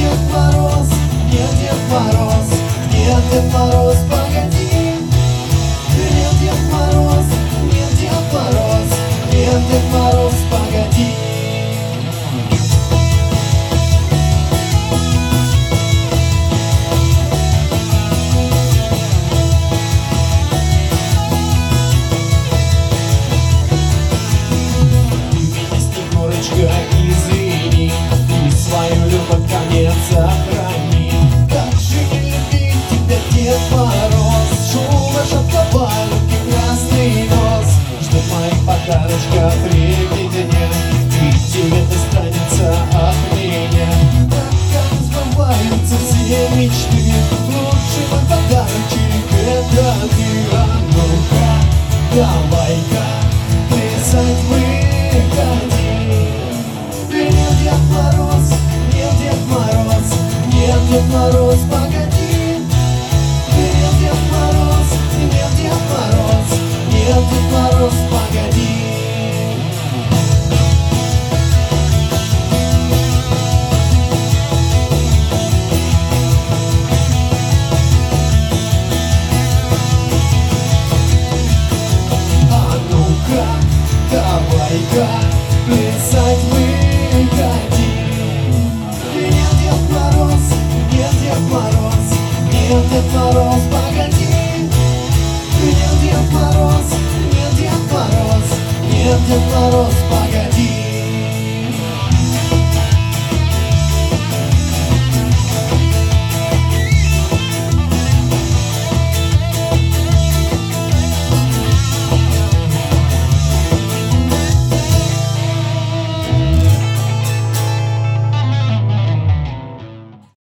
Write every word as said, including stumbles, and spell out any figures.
Дед Мороз, нет, Дед Мороз, нет, Дед Мороз, погоди. Нет, Дед Мороз, нет, Дед Мороз, нет, Дед Мороз, погоди. Извини, и свою любовь конец сохрани. Как же не любить тебя, Дед Мороз? Шума, шапка, палки, красный нос. Чтоб моих подарочков при дне и тебе достанется от меня. Так как сбываются все мечты, лучший мой подарочек — это ты. А ну-ка, давай-ка плясать выходи. Нет, Дед Мороз, нет, Дед Мороз, нет, Дед Мороз,